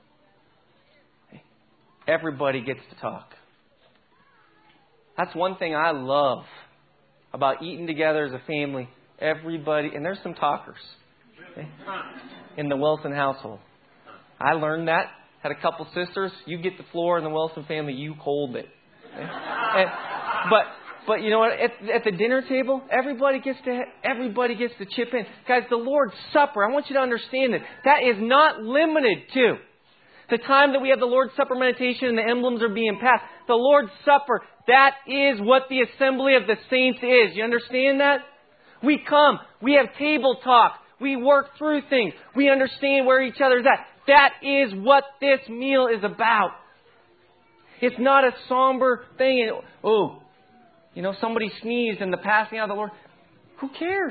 everybody gets to talk. That's one thing I love about eating together as a family. Everybody, and there's some talkers okay, in the Wilson household. I learned that. Had a couple sisters. You get the floor in the Wilson family, you hold it. Okay? And, But but you know what? At, at the dinner table, everybody gets to everybody gets to chip in. Guys, the Lord's Supper, I want you to understand that that is not limited to the time that we have the Lord's Supper meditation and the emblems are being passed. The Lord's Supper, that is what the assembly of the saints is. You understand that? We come, we have table talk, we work through things, we understand where each other's at. That is what this meal is about. It's not a somber thing. And, oh, you know, somebody sneezed in the passing out of the Lord. Who cares?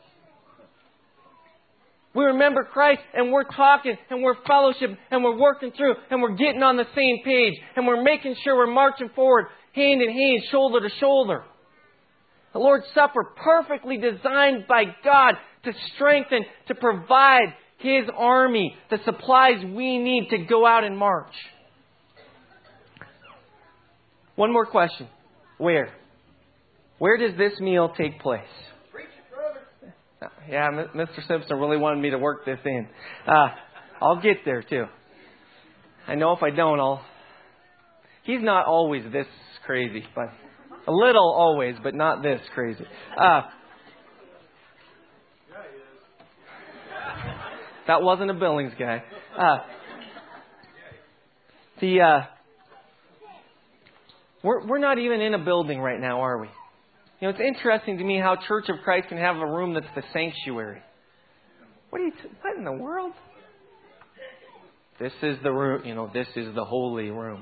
We remember Christ and we're talking and we're fellowship and we're working through and we're getting on the same page and we're making sure we're marching forward hand in hand, shoulder to shoulder. The Lord's Supper, perfectly designed by God to strengthen, to provide His army, the supplies we need to go out and march. One more question. Where? Where does this meal take place? Yeah, Mister Simpson really wanted me to work this in. Uh, I'll get there too. I know if I don't, I'll... He's not always this crazy, but a little always, but not this crazy. Uh, that wasn't a Billings guy. Uh, the uh, we're we're not even in a building right now, are we? You know, it's interesting to me how Church of Christ can have a room that's the sanctuary. What are you? T- what in the world? This is the room. You know, this is the holy room.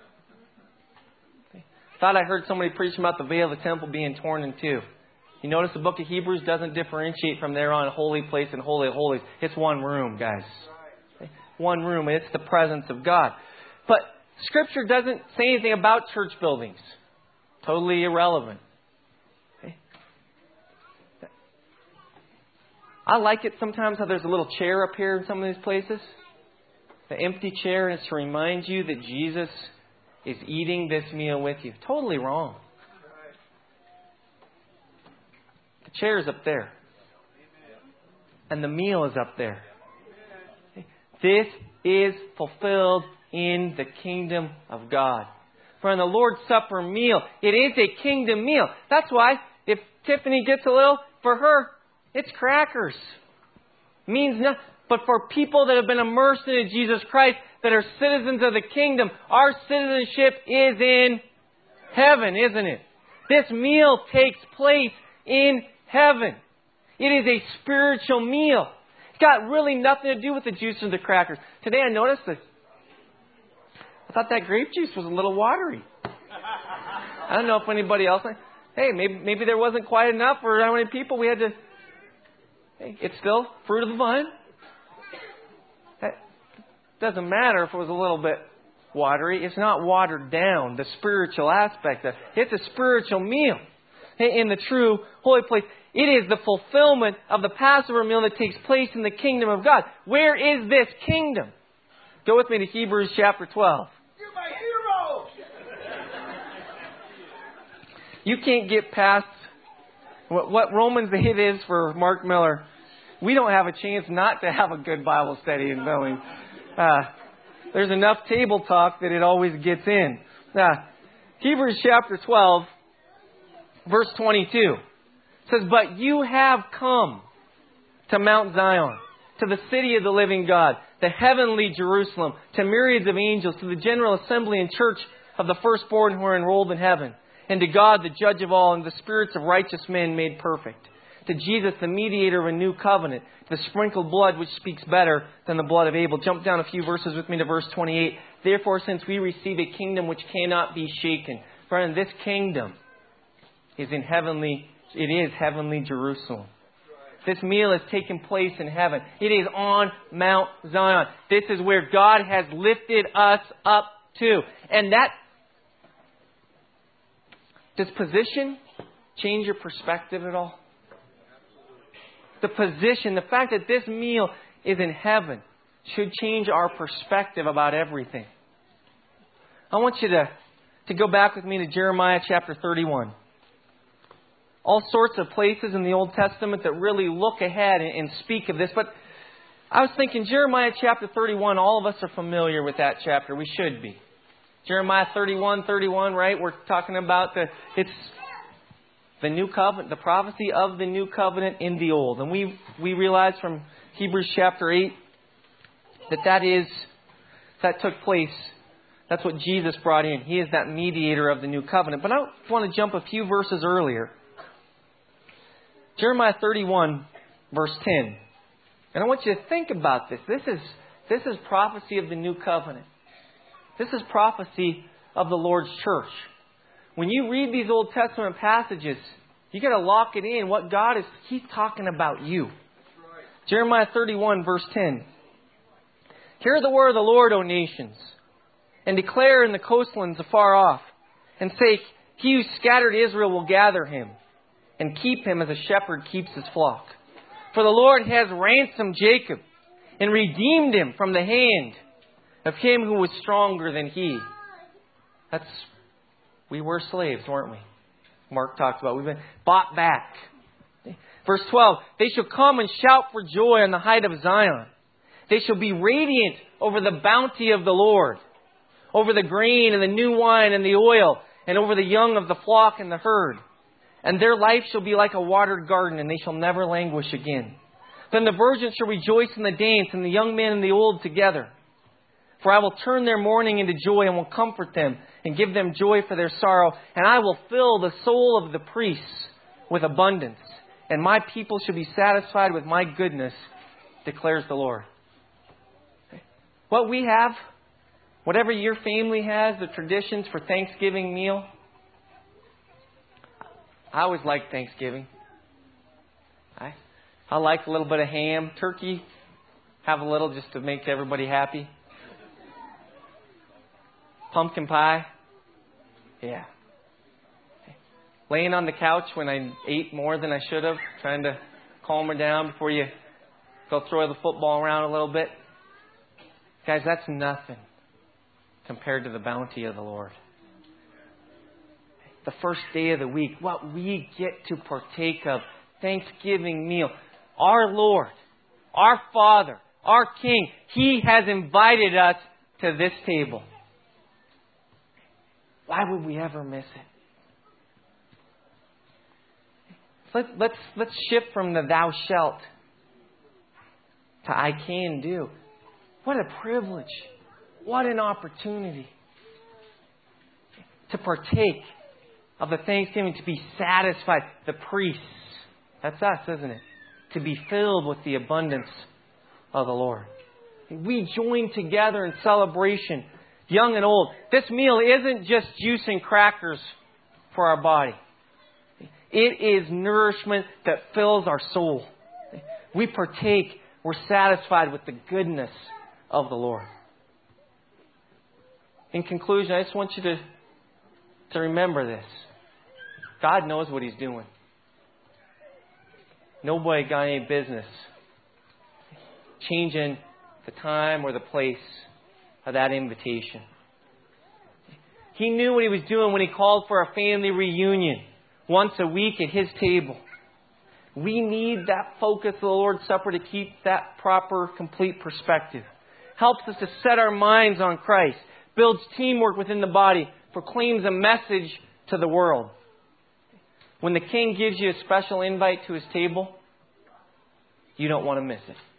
Thought I heard somebody preach about the veil of the temple being torn in two. You notice the book of Hebrews doesn't differentiate from there on holy place and holy of holies. It's one room, guys. Okay? One room. It's the presence of God. But Scripture doesn't say anything about church buildings. Totally irrelevant. Okay? I like it sometimes how there's a little chair up here in some of these places. The empty chair, and it's to remind you that Jesus is eating this meal with you. Totally wrong. The chair is up there. And the meal is up there. This is fulfilled in the kingdom of God. For in the Lord's Supper meal, it is a kingdom meal. That's why if Tiffany gets a little, for her, it's crackers. Means nothing. But for people that have been immersed in Jesus Christ, that are citizens of the kingdom, our citizenship is in heaven, isn't it? This meal takes place in heaven. It is a spiritual meal. It's got really nothing to do with the juice or the crackers. Today I noticed this. I thought that grape juice was a little watery. I don't know if anybody else... Hey, maybe maybe there wasn't quite enough for how many people we had to... Hey, it's still fruit of the vine. That doesn't matter if it was a little bit watery. It's not watered down, the spiritual aspect of it. It's a spiritual meal in the true holy place. It is the fulfillment of the Passover meal that takes place in the kingdom of God. Where is this kingdom? Go with me to Hebrews chapter twelve. You're my hero! You can't get past what, what Romans eight is for Mark Miller. We don't have a chance not to have a good Bible study in Billings. Uh, there's enough table talk that it always gets in. Uh, Hebrews chapter twelve, verse twenty-two says, "But you have come to Mount Zion, to the city of the living God, the heavenly Jerusalem, to myriads of angels, to the general assembly and church of the firstborn who are enrolled in heaven, and to God, the judge of all, and the spirits of righteous men made perfect. To Jesus, the mediator of a new covenant, the sprinkled blood which speaks better than the blood of Abel." Jump down a few verses with me to verse twenty-eight. "Therefore, since we receive a kingdom which cannot be shaken." Friend, this kingdom is in heavenly, it is heavenly Jerusalem. This meal is taking place in heaven. It is on Mount Zion. This is where God has lifted us up to. And that, does position change your perspective at all? The position, the fact that this meal is in heaven should change our perspective about everything. I want you to, to go back with me to Jeremiah chapter thirty-one. All sorts of places in the Old Testament that really look ahead and, and speak of this. But I was thinking Jeremiah chapter thirty-one, all of us are familiar with that chapter. We should be. Jeremiah thirty-one, thirty-one, right? We're talking about the, it's the new covenant, the prophecy of the new covenant in the old. And we, we realize from Hebrews chapter eight that that is, that took place. That's what Jesus brought in. He is that mediator of the new covenant. But I want to jump a few verses earlier. Jeremiah thirty-one, verse ten. And I want you to think about this. This is, this is prophecy of the new covenant. This is prophecy of the Lord's church. When you read these Old Testament passages, you got to lock it in. What God is, He's talking about you. Jeremiah thirty-one, verse ten. Hear the word of the Lord, O nations, and declare in the coastlands afar off, and say, He who scattered Israel will gather him, and keep him as a shepherd keeps his flock. For the Lord has ransomed Jacob, and redeemed him from the hand of him who was stronger than he. That's, we were slaves, weren't we? Mark talked about, we've been bought back. Verse twelve, they shall come and shout for joy on the height of Zion. They shall be radiant over the bounty of the Lord, over the grain and the new wine and the oil, and over the young of the flock and the herd. And their life shall be like a watered garden, and they shall never languish again. Then the virgins shall rejoice in the dance, and the young men and the old together. For I will turn their mourning into joy, and will comfort them, and give them joy for their sorrow. And I will fill the soul of the priests with abundance, and my people shall be satisfied with my goodness, declares the Lord. What we have, whatever your family has, the traditions for Thanksgiving meal. I always like Thanksgiving. I, I like a little bit of ham, turkey. Have a little just to make everybody happy. Pumpkin pie. Yeah. Laying on the couch when I ate more than I should have, trying to calm her down before you go throw the football around a little bit. Guys, that's nothing compared to the bounty of the Lord. The first day of the week, what we get to partake of, Thanksgiving meal. Our Lord, our Father, our King, He has invited us to this table. Why would we ever miss it? Let, let's, let's shift from the thou shalt to I can do. What a privilege. What an opportunity to partake of the Thanksgiving, to be satisfied. The priests, that's us, isn't it? To be filled with the abundance of the Lord. We join together in celebration, young and old. This meal isn't just juice and crackers for our body. It is nourishment that fills our soul. We partake, we're satisfied with the goodness of the Lord. In conclusion, I just want you to, to remember this. God knows what He's doing. Nobody got any business changing the time or the place of that invitation. He knew what He was doing when He called for a family reunion once a week at His table. We need that focus of the Lord's Supper to keep that proper, complete perspective. Helps us to set our minds on Christ. Builds teamwork within the body. Proclaims a message to the world. When the King gives you a special invite to His table, you don't want to miss it.